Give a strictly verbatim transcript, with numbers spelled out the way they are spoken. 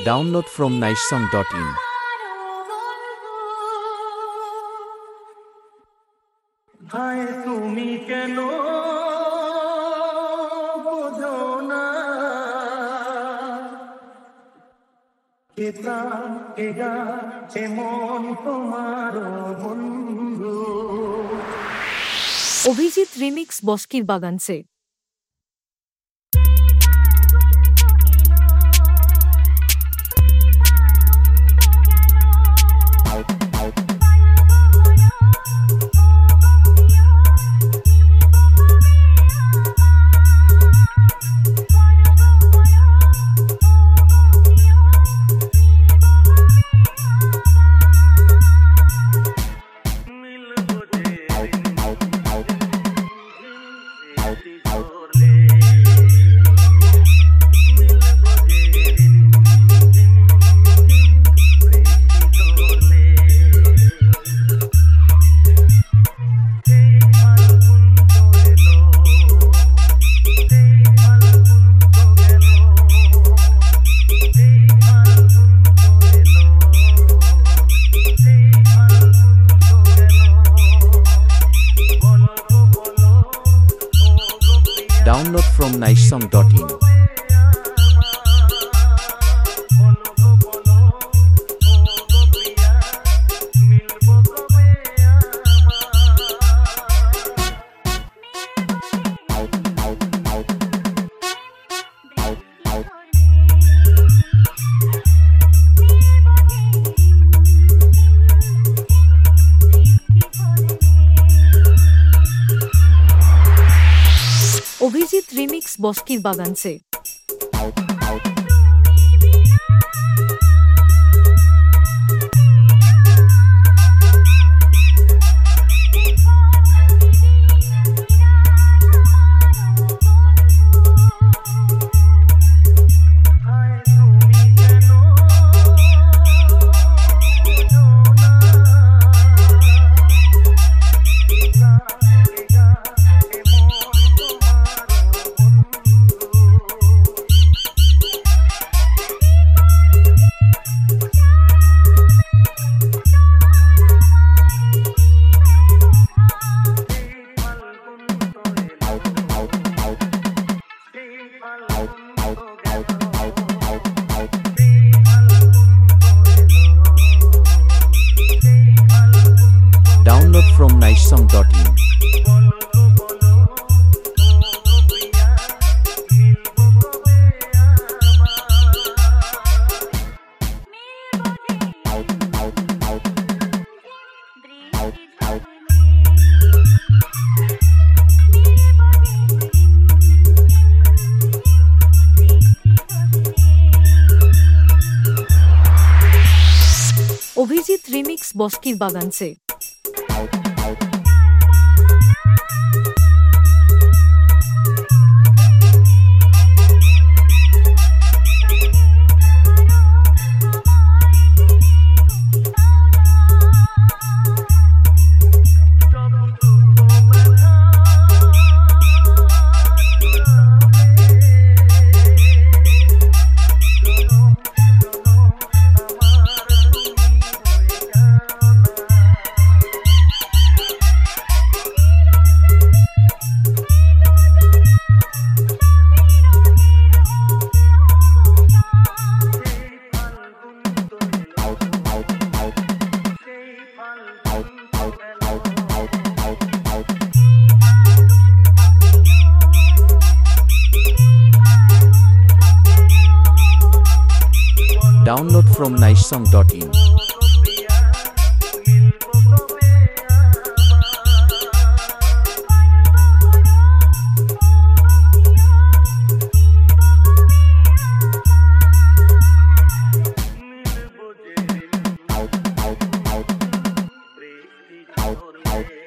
Download from nicesong dot in. হায় তুমি কেন বোঝো না কেতা এগা এমন তোমার বন্ধু। অভিজিৎ রিমিক্স বস্কির বাগান সে। Download from nicesong dot in. Abhijit remix বস্কির বাগান সে। Download from nicesong dot in. Abhijit remix বস্কির বাগান সে। Download from nicesong dot in. Out, out, out, out, out, out, out, out, out,